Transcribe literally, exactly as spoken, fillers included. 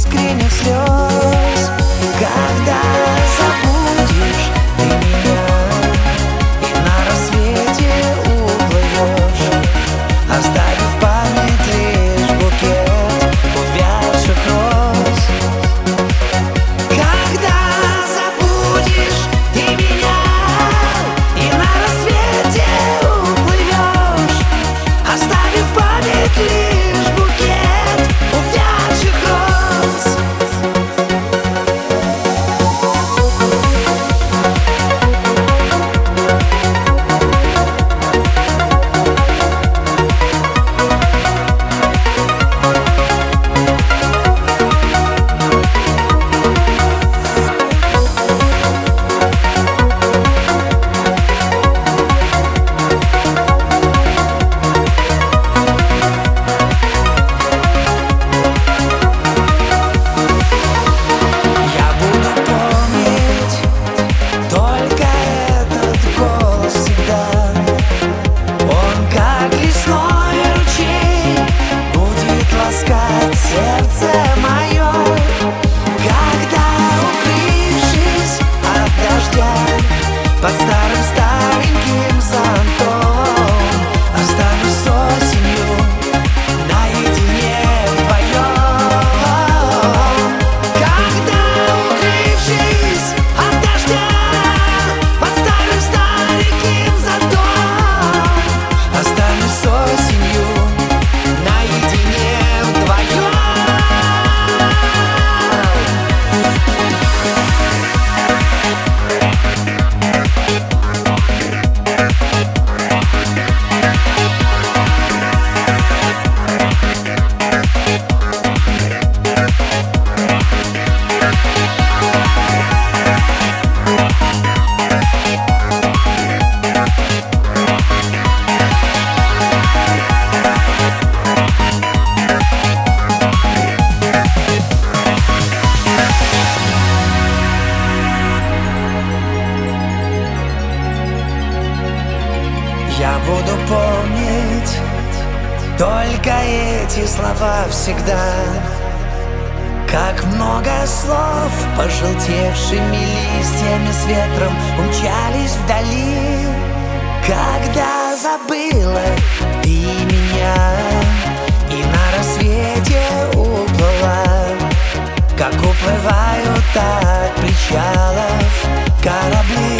искренних слез. Когда забудешь ты меня и на рассвете уплывешь, оставив в память лишь букет увядших роз. Когда забудешь ты меня и на рассвете уплывешь, оставив в память лишь букет увядших роз. Сердце мое, когда, укрывшись от дождя под старым стареньким зонтом, останусь с осенью наедине вдвоем. Когда, укрывшись от дождя под старым стареньким зонтом, останусь с осенью наедине вдвоем. Я буду помнить только эти слова всегда. Как много слов, пожелтевшими листьями с ветром умчались вдали. Когда забыла ты меня и на рассвете уплыла, как уплывают от причалов корабли.